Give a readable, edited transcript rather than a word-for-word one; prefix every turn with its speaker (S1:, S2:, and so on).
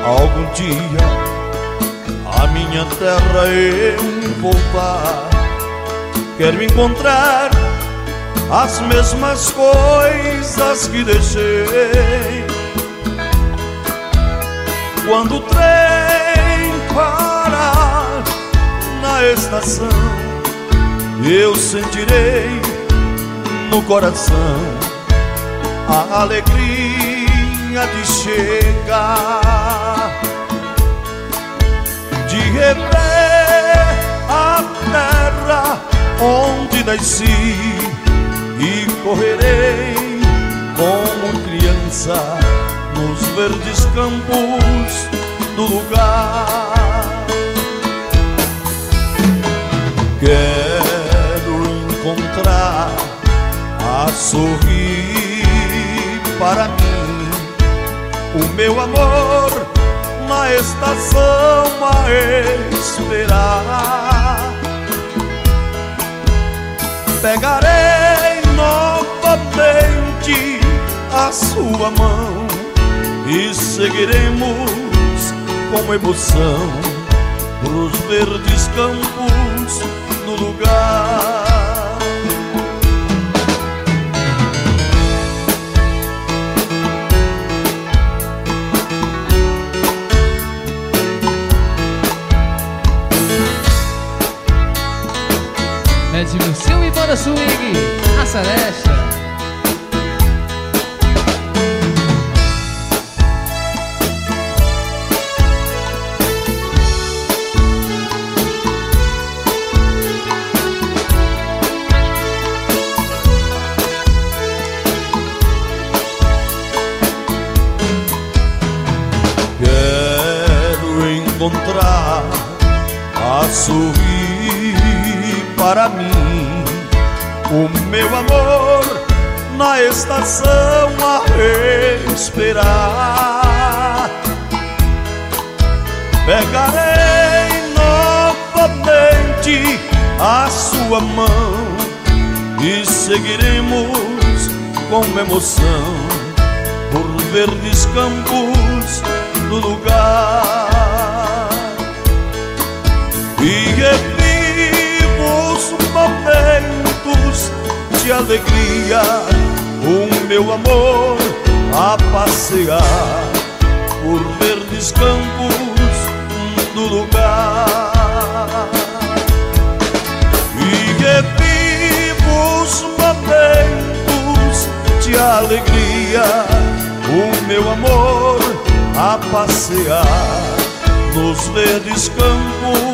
S1: Algum dia a minha terra eu voltar, quero encontrar as mesmas coisas que deixei. Quando o trem parar na estação, eu sentirei no coração a alegria de chegar, de rever a terra onde nasci, e correrei como criança nos verdes campos do lugar. Quero encontrar a sorrir para mim o meu amor na estação a esperar. Pegarei novamente a sua mão e seguiremos com emoção pros verdes campos do lugar.
S2: Edmilson e Banda Swing, a Celeste.
S1: Quero encontrar a sorrir para mim o meu amor na estação a esperar. Pegarei novamente a sua mão e seguiremos com emoção por verdes campos do lugar. E revivo os momentos de alegria, o meu amor a passear por verdes campos do lugar. E revivo os momentos de alegria, o meu amor a passear nos verdes campos